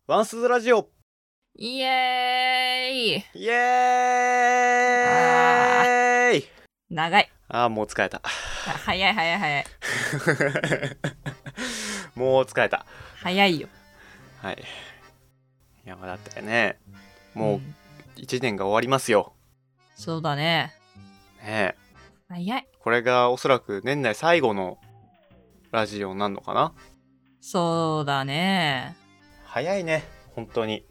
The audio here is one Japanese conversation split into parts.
ワンスズラジオイエーイ。 イエーイ。 長い。 もう疲れた。 早い。 もう疲れた。 早いよ。 はい。いや、だってね、もう1年が終わりますよ。 そうだね。 ねえ。 早い。 これがおそらく年内最後のラジオになるのかな。 そうだね。 早いね、本当に。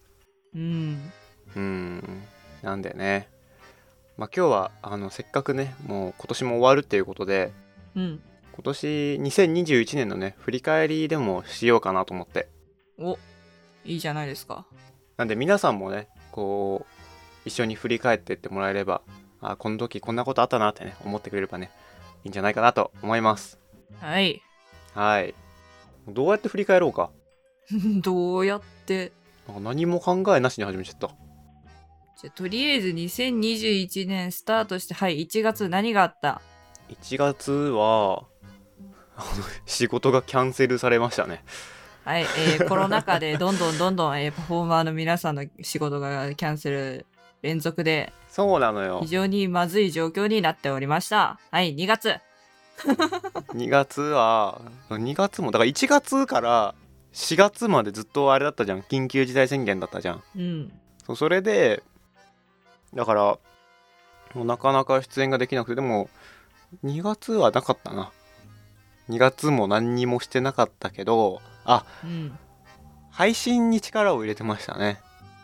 なんでね。今日はせっかくね、もう今年も終わるっていうことで、今年2021年のね、振り返りでもしようかなと思って。 お、いいじゃないですか。 なんで皆さんもね、こう一緒に振り返ってってもらえれば、この時こんなことあったなってね、思ってくれればね、いいんじゃないかなと思います。 はい。 どうやって振り返ろうか。 どうやって何も考えなしに始めちゃった。 じゃあとりあえず2021年スタートして、1月何があった？ 1月は仕事がキャンセルされましたね。 コロナ禍でどんどんパフォーマーの皆さんの仕事がキャンセル連続で、 そうなのよ。 非常にまずい状況になっておりました。2月 2月は2月もだから1月から4月までずっとあれだったじゃん、緊急事態宣言だったじゃん。それでだからもうなかなか出演ができなくて、でも2月はなかったな。2月も何にもしてなかったけど、配信に力を入れてましたね。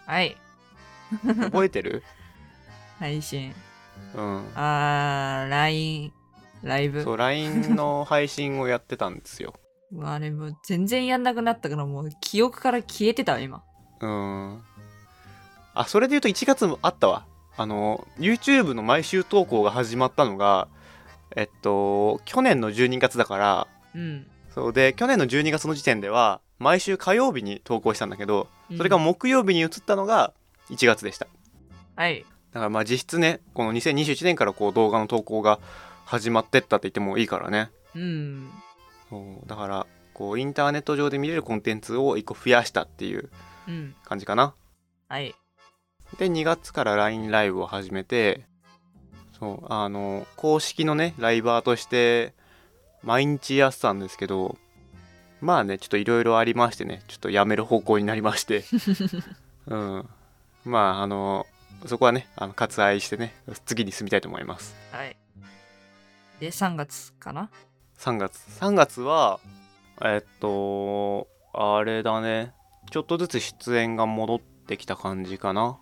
覚えてる？ 配信。 LINE ライブ。 そう、LINE の配信をやってたんですよ。 あれもう全然やんなくなったから、もう記憶から消えてたわ今。 それで言うと1月もあったわ。YouTube の毎週投稿が始まったのが去年の12月だから、そうで去年の12月の時点では毎週火曜日に投稿したんだけど、それが木曜日に移ったのが1月でした。だから実質ね、この2021年からこう動画の投稿が始まってったって言ってもいいからね。そうだからこうインターネット上で見れるコンテンツを1個増やしたっていう感じかな。で2月から LINE ライブを始めて、そう公式のねライバーとして毎日やってたんですけど、ちょっといろいろありましてね、ちょっとやめる方向になりましてそこはね割愛してね、次に進みたいと思います。 で3月かな。 3月はあれだね、ちょっとずつ出演が戻ってきた感じかな。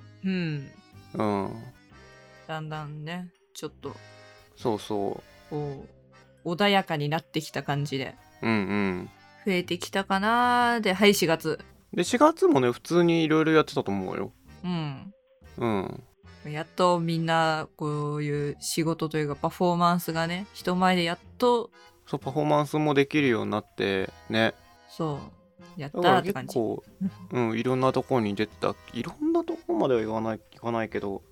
だんだんね、ちょっとそう穏やかになってきた感じで増えてきたかな。で4月で4月もね普通にいろいろやってたと思うよ。 やっとみんなこういう仕事というかパフォーマンスがね、人前でやっとパフォーマンスもできるようになってね。 やったーって感じ。 結構いろんなところに出てた。いろんなところまでは言わないけど、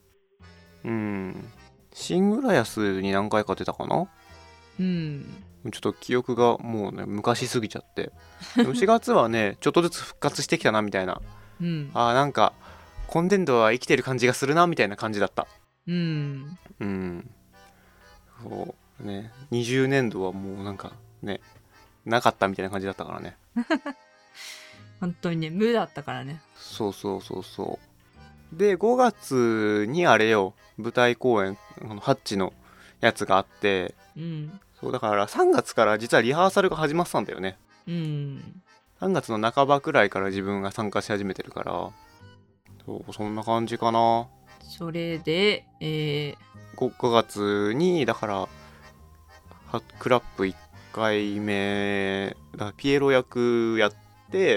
シングラヤスに何回か出たかな。ちょっと記憶がもうね昔すぎちゃって。でも4月はねちょっとずつ復活してきたなみたいな。なんか今年度は生きてる感じがするなみたいな感じだった。そうね、20年度はもうなんかねなかったみたいな感じだったからね。 本当にね無だったからね。 そうで5月にあれよ、舞台公演ハッチのやつがあって、そうだから3月から実はリハーサルが始まってたんだよね。3月の半ばくらいから自分が参加し始めてるから、そんな感じかな。 それで 5月にだからクラップ1回目だ、ピエロ役やって、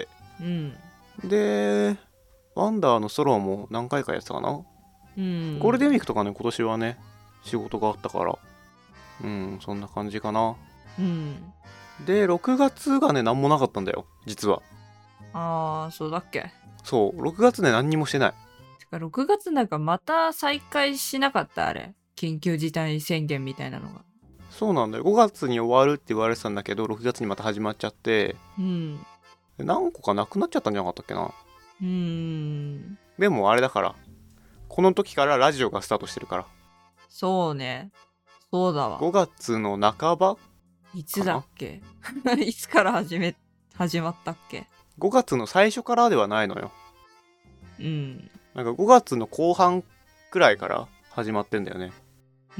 でワンダーのソロも何回かやってたかな。ゴールデンウィークとかね今年はね仕事があったから、そんな感じかな。で6月がね何もなかったんだよ実は。 そうだっけ。 そう6月ね何にもしてない。 てか6月なんかまた再開しなかった？あれ緊急事態宣言みたいなのが。 そうなんだよ、5月に終わるって言われてたんだけど6月にまた始まっちゃって、 何個かなくなっちゃったんじゃなかったっけな。でもあれだから、この時からラジオがスタートしてるから。 そうね。そうだわ。 5月の半ばいつだっけいつから始まったっけ。 5 月の最初からではないのよ。 うん。 なんか5月の後半くらいから始まってんだよね。 うん。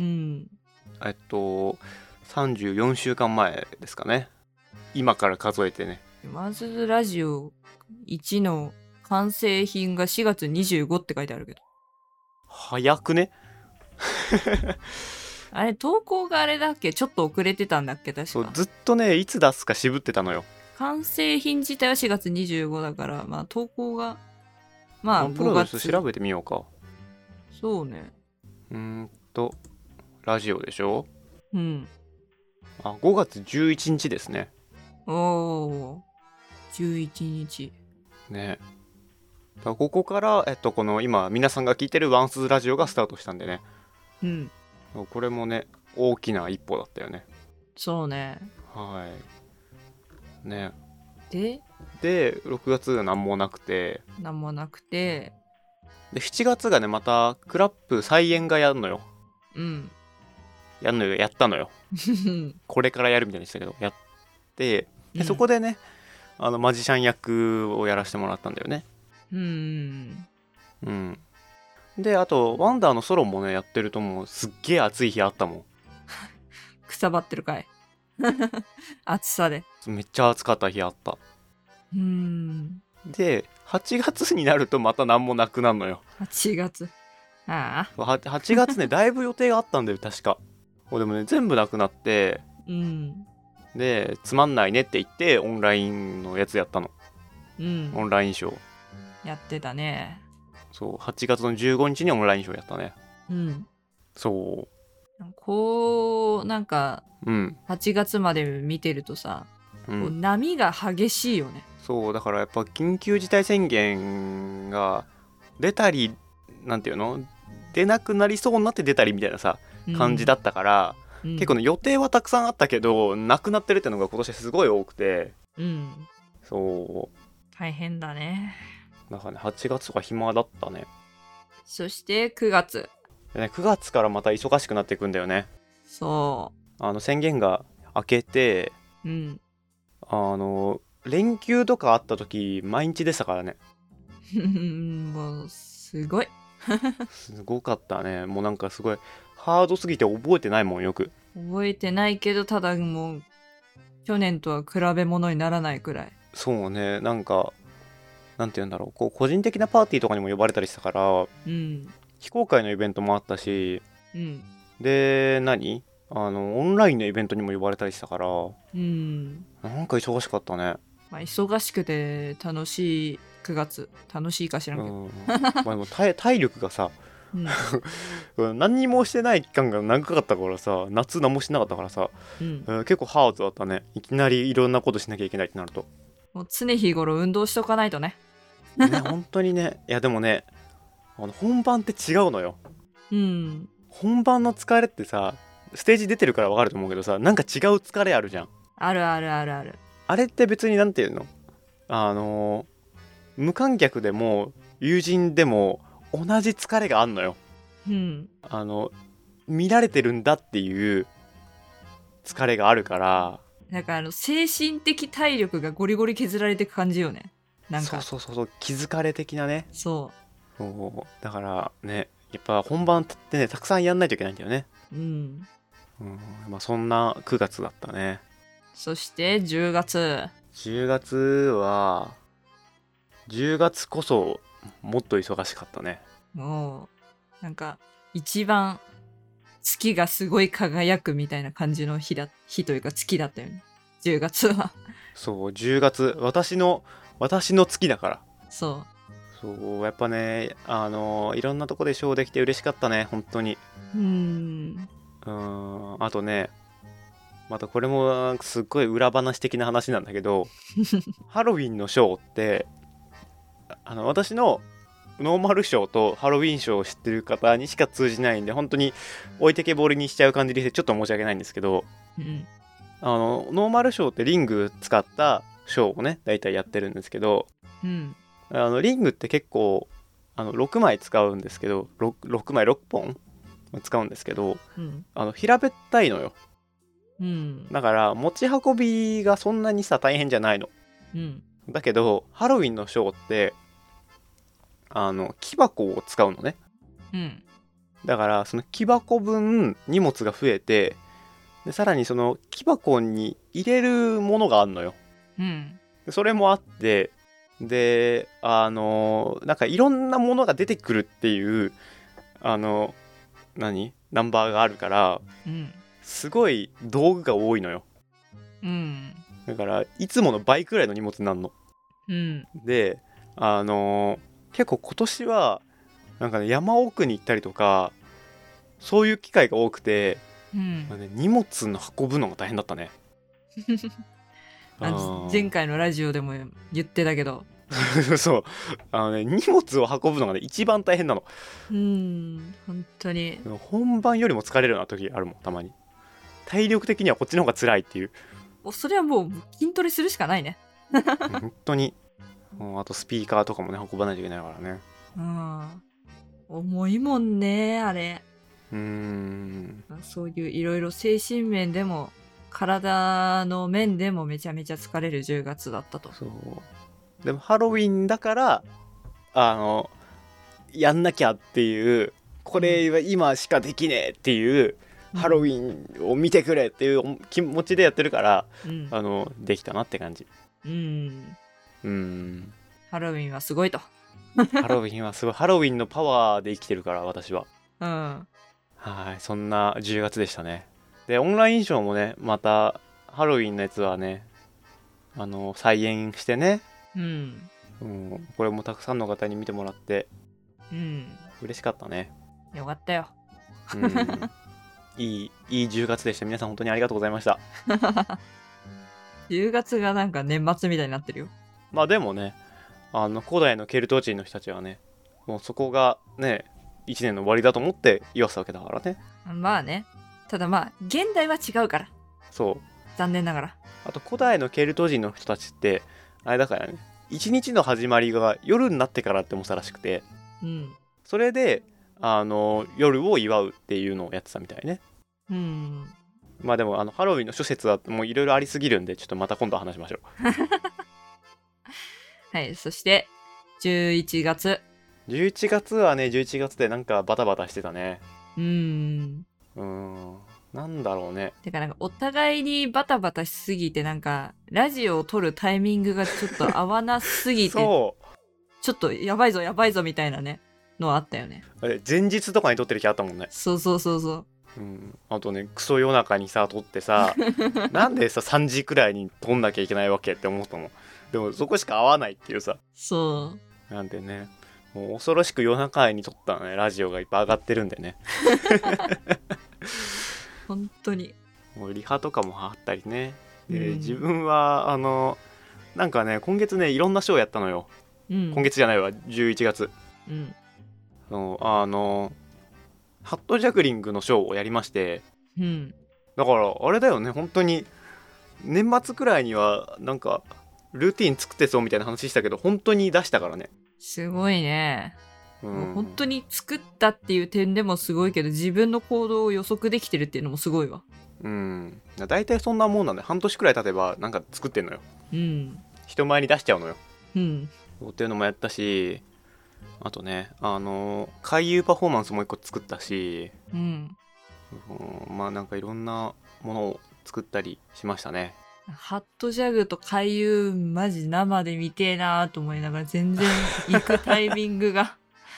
34週間前ですかね。今から数えてね。 まずラジオ1の完成品が4月25って書いてあるけど。 早くねあれ、投稿があれだっけ、ちょっと遅れてたんだっけ、確か。 そう、ずっとね、いつ出すか渋ってたのよ。 完成品自体は4月25だから、まあ投稿が、まあ 5月。調べてみようか。 そうね。 ラジオでしょ。 うん。 5月11日ですね。 おー、11日。 ね。だからここから、この今皆さんが聞いてるワンスラジオがスタートしたんでね。 うん。 これもね、大きな一歩だったよね。 そうね。 はい。ね。 で、 6月なんもなくて。 なんもなくて。 で、7月がね、またクラップ再演がやるのよ。 うん。 やったのよ。これからやるみたいにしたけど、やって、でそこでね、マジシャン役をやらせてもらったんだよね。うん。で、あと、ワンダーのソロもね、やってるともうすっげえ暑い日あったもん。 くさばってるかい。暑さで。 めっちゃ暑かった日あった。で、8月になるとまた何もなくなるのよ。 8月。ああ。 8月ね、だいぶ予定があったんだよ、確か。でもね、全部なくなって、で、つまんないねって言って、オンラインのやつやったの。オンラインショー。 やってたね。 そう、8月の15日にオンラインショーやったね。そう。 こう、なんか、8月まで見てるとさ、波が激しいよね。 そう、だからやっぱ緊急事態宣言が出たり、なんていうの？出なくなりそうになって出たりみたいなさ、感じだったから、結構ね、予定はたくさんあったけど、なくなってるってのが今年すごい多くて。そう。 大変だね。 なんかね、8月とか暇だったね。 そして9月。 9月からまた忙しくなっていくんだよね。 そう。 宣言が明けて、連休とかあった時、毎日でしたからね。 もう、すごい。 すごかったね。もうなんかすごい、ハードすぎて覚えてないもん、よく。 覚えてないけど、ただもう、去年とは比べ物にならないくらい。 そうね、なんか、なんて言うんだろう、こう個人的なパーティーとかにも呼ばれたりしたから、非公開のイベントもあったし、で、オンラインのイベントにも呼ばれたりしたから、なんか忙しかったね。 まあ、忙しくて楽しい9月。楽しいかしらんけど。 まあでも体力がさ、何にもしてない期間が長かったからさ、夏何もしなかったからさ、結構ハードだったね。いきなりいろんなことしなきゃいけないってなると。 もう常日頃運動しとかないとね。 ね、本当にね。いやでもね、本番って違うのよ。本番の疲れってさ、ステージ出てるから分かると思うけどさ、なんか違う疲れあるじゃん。 あるあるあるある。 あれって別になんていうの、無観客でも友人でも同じ疲れがあんのよ。見られてるんだっていう疲れがあるから。 なんか精神的体力がゴリゴリ削られていく感じよね。なんかそう気づかれ的なね。 そうだからね、やっぱ本番ってね、たくさんやんないといけないんだよね。まあそんな9月だったね。 そして10月。 10月こそもっと忙しかったね。 もうなんか一番月がすごい輝くみたいな感じの日というか月だったよね、10月は。 そう、10月私の月だから。そうやっぱね、いろんなとこでショーできて嬉しかったね、本当に。あとね、またこれもすっごい裏話的な話なんだけどハロウィンのショーって私のノーマルショーとハロウィンショーを知ってる方にしか通じないんで、本当に置いてけぼりにしちゃう感じでちょっと申し訳ないんですけど、ノーマルショーってリング使ったショーをねだいたいやってるんですけど、 うん、 リングって結構6枚使うんですけど 6枚6本使うんですけど、 うん、 平べったいのよ。 うん、 だから持ち運びがそんなにさ大変じゃないの。 うん、 だけどハロウィンのショーって木箱を使うのね。 うん、 だからその木箱分荷物が増えて、でさらにその木箱に入れるものがあるのよ。 うん、 それもあって、でなんかいろんなものが出てくるっていうナンバーがあるから、 うん、 すごい道具が多いのよ。 うん、 だからいつもの倍くらいの荷物になるの。 うん、 で結構今年はなんかね山奥に行ったりとかそういう機会が多くて、 うん、 荷物の運ぶのが大変だったね。 前回のラジオでも言ってたけどそう荷物を運ぶのがね一番大変なの。 本当に本番よりも疲れるような時あるもん、たまに。体力的にはこっちの方が辛いっていう。 それはもう筋トレするしかないね。 本当に。あとスピーカーとかもね運ばないといけないからね。 重いもんねあれ。そういういろいろ精神面でも体の面でもめちゃめちゃ疲れる10月だったと。 そうでもハロウィンだからやんなきゃっていう、これは今しかできねえっていう、ハロウィンを見てくれっていう気持ちでやってるから、できたなって感じ。 ハロウィンはすごいと。 ハロウィンはすごい。ハロウィンのパワーで生きてるから私は。はい、そんな10月でしたね。でオンラインショーもねまたハロウィンのやつはね再演してね、これもたくさんの方に見てもらって嬉しかったね。 よかったよ。 いい10月でした。皆さん本当にありがとうございました。 10月がなんか年末みたいになってるよ。 まあでもね古代のケルト人の人たちはねもうそこがね1年の終わりだと思って言わせたわけだからね。 まあね。ただまあ現代は違うから。 そう残念ながら。 あと古代のケルト人の人たちってあれだからね、一日の始まりが夜になってからって思ったらしくて、それで夜を祝うっていうのをやってたみたいね。まあでもハロウィンの諸説はもういろいろありすぎるんでちょっとまた今度話しましょう。 はい、そして11月はね11月でなんかバタバタしてたね。なんだろうね。 てかなんかお互いにバタバタしすぎてなんかラジオを撮るタイミングがちょっと合わなすぎてそうちょっとやばいぞみたいなねのあったよね。 前日とかに撮ってる日あったもんね。 そう。 あとねクソ夜中にさ撮ってさなんでさ3時くらいに撮んなきゃいけないわけって思ったもん。でもそこしか合わないっていうさ。 そうなんでねもう恐ろしく夜中に撮ったねラジオがいっぱい上がってるんでね。 本当にもうリハとかもあったりね。で、自分はなんかね今月ねいろんなショーやったのよ。今月じゃないわ11月。ハットジャグリングのショーをやりまして、だからあれだよね本当に年末くらいにはなんかルーティン作ってそうみたいな話したけど本当に出したからね。 すごいね。本当に作ったっていう点でもすごいけど自分の行動を予測できてるっていうのもすごいわ。 だいたいそんなもんなんで半年くらい経てばなんか作ってんのよ。人前に出しちゃうのよ。っていうのもやったし、あとね回遊パフォーマンスも一個作ったし、まあなんかいろんなものを作ったりしましたね。 ハットジャグと回遊マジ生で見てえなーと思いながら全然行くタイミングが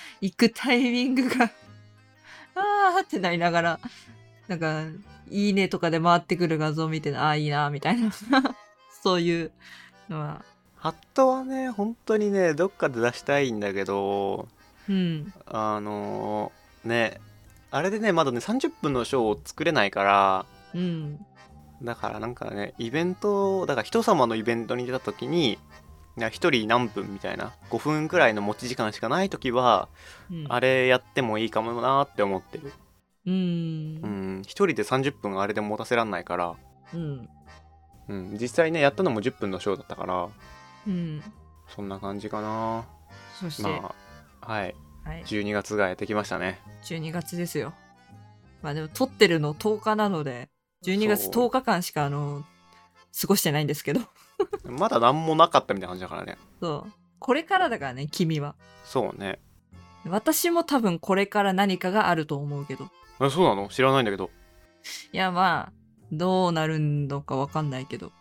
あーってなりながらなんかいいねとかで回ってくる画像見ていいなみたいなそういうのはハットはね本当にねどっかで出したいんだけど、ねあれでねまだね30分のショーを作れないから、だからなんかねイベントだから人様のイベントに出た時に1人何分みたいな5分くらいの持ち時間しかない時は、あれやってもいいかもなって思ってる。1人で30分あれで持たせらんないから、 うん、実際ねやったのも10分のショーだったから、 うん、 そんな感じかな。 そして、 まあはい、 はい、 12月がやってきましたね。 12月ですよ。まあでも撮ってるの10日なので12月10日間しか過ごしてないんですけどまだ何もなかったみたいな感じだからね。 そう、これからだからね、君は。 そうね。 私も多分これから何かがあると思うけど。 そうなの？知らないんだけど。 いや、まあどうなるのか分かんないけど、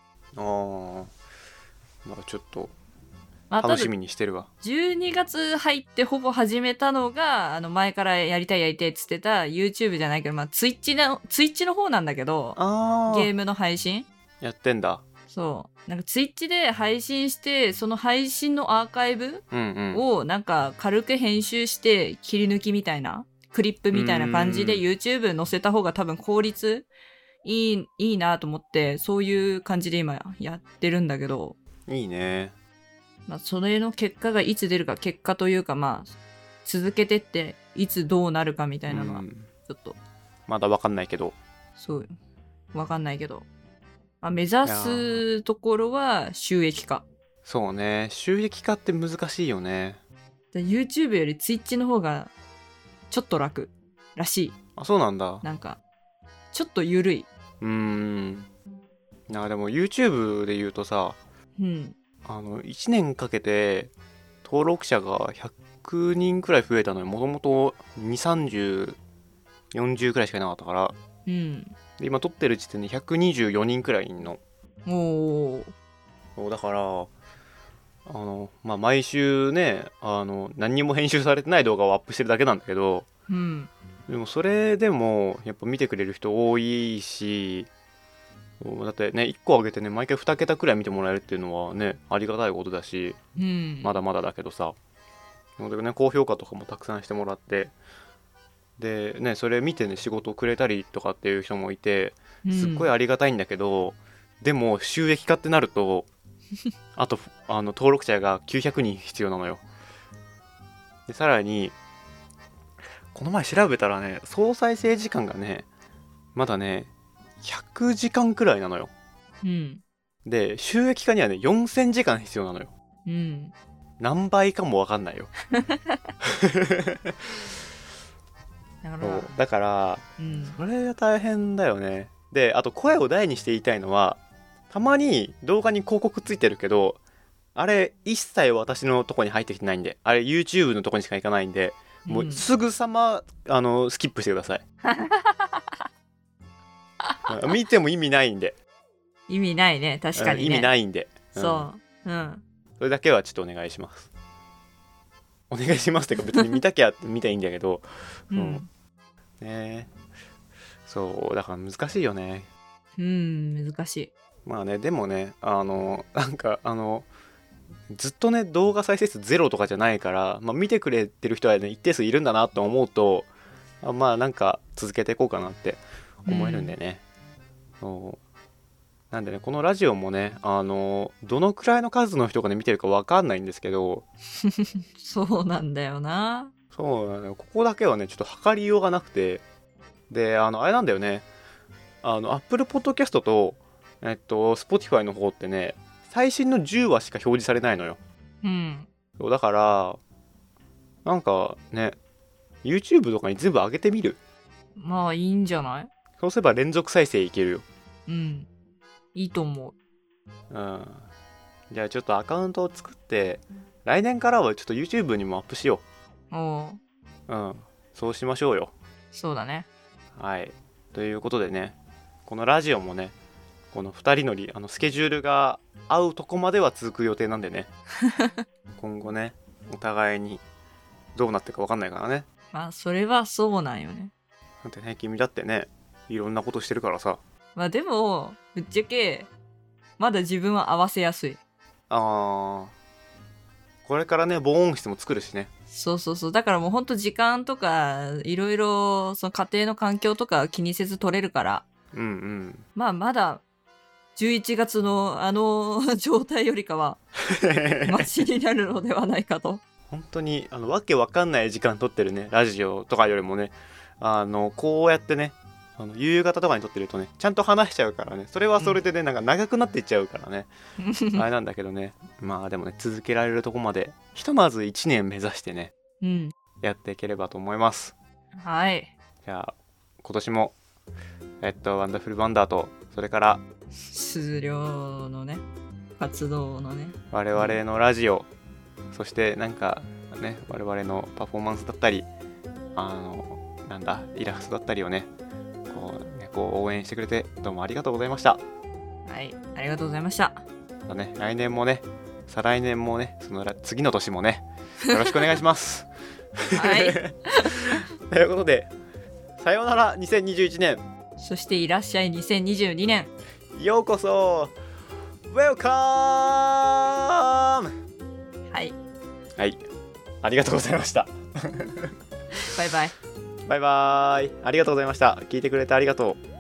まあちょっとまあ、 楽しみにしてるわ。 12月入ってほぼ始めたのが前からやりたいっつってた YouTube じゃないけど、まあツイッチの方なんだけど、ゲームの配信やってんだ。 そうなんかツイッチで配信して、その配信のアーカイブをなんか軽く編集して切り抜きみたいなクリップみたいな感じで YouTube 載せた方が多分効率いいなと思って、そういう感じで今やってるんだけど、 いいね。 まあ、それの結果がいつ出るか、結果というか、まあ続けてっていつどうなるかみたいなのはちょっとまだ分かんないけど、 そう分かんないけど、まあ、目指すところは収益化。 そうね、収益化って難しいよね。 YouTube より Twitch の方がちょっと楽らしい。 あ、そうなんだ。 なんかちょっと緩い。 でも YouTube で言うとさ、 1 年かけて登録者が100人くらい増えたのに、もともと2、30、40くらいしかいなかったから、で今撮ってる時点で124人くらいいんの。だからまあ毎週ね、何にも編集されてない動画をアップしてるだけなんだけど、でもそれでもやっぱ見てくれる人多いし、だってね1個上げてね毎回2桁くらい見てもらえるっていうのはねありがたいことだし、まだまだだけどさ、なのでね高評価とかもたくさんしてもらって、でねそれ見てね仕事をくれたりとかっていう人もいて、すっごいありがたいんだけど、でも収益化ってなるとあと登録者が900人必要なのよ。でさらにこの前調べたらね、総再生時間がねまだね100時間くらいなのよ。で収益化にはね4000時間必要なのよ。何倍かも分かんないよだから、それが大変だよね。であと声を大にして言いたいのは、たまに動画に広告ついてるけど、あれ一切私のとこに入ってきてないんで、あれ YouTube のとこにしか行かないんで、もうすぐさまスキップしてください見ても意味ないんで。 意味ないね、確かにね。 意味ないんで、 そう、 それだけはちょっとお願いします。お願いしますってか別に見たきゃ見たらいいんだけどね、そうだから難しいよね。 難しい。 まあね、でもねなんかずっとね動画再生数ゼロとかじゃないから、まあ、見てくれてる人はね一定数いるんだなと思うと、まあなんか続けていこうかなって思えるんでね、なんでねこのラジオもねどのくらいの数の人がね見てるか分かんないんですけどそうなんだよな。 そうなのよ。ここだけはねちょっと測りようがなくて、であれなんだよね、Apple Podcast とSpotify の方ってね最新の10話しか表示されないのよ。そうだからなんかね YouTube とかに全部上げてみる。 まあいいんじゃない？ そうすれば連続再生いけるよ。 いいと思う。 じゃあちょっとアカウントを作って来年からはちょっと YouTube にもアップしよう。そうしましょうよ。 そうだね。 はい、ということでね、このラジオもねこの2人のスケジュールが合うとこまでは続く予定なんでね今後ねお互いにどうなってるか分かんないからね。 まあそれはそうなんよね。 だってね君だってねいろんなことしてるからさ。 まあでもぶっちゃけまだ自分は合わせやすい。 これからね防音室も作るしね。 そうだからもうほんと時間とかいろいろその家庭の環境とか気にせず取れるから、まあまだ11月の状態よりかはマシになるのではないかと。 本当にわけわかんない時間撮ってるねラジオとかよりもねこうやってね夕方とかに撮ってるとねちゃんと話しちゃうからね、それはそれでね、なんか長くなっていっちゃうからねあれなんだけどね、まあでもね続けられるとこまでひとまず1年目指してね、やっていければと思います。 はい。 じゃあ今年もワンダフルワンダーと、それからすずりょうのね活動のね、 我々のラジオ、そしてなんかね我々のパフォーマンスだったりなんだイラストだったりをねこう応援してくれてどうもありがとうございました。 はい、ありがとうございました。 だね、来年もね再来年もねその次の年もねよろしくお願いしますはいということでさようなら2021年、 そしていらっしゃい2022年、 ようこそ Welcome。 はいはい、ありがとうございましたバイバイバイバイ、ありがとうございました。聞いてくれてありがとう。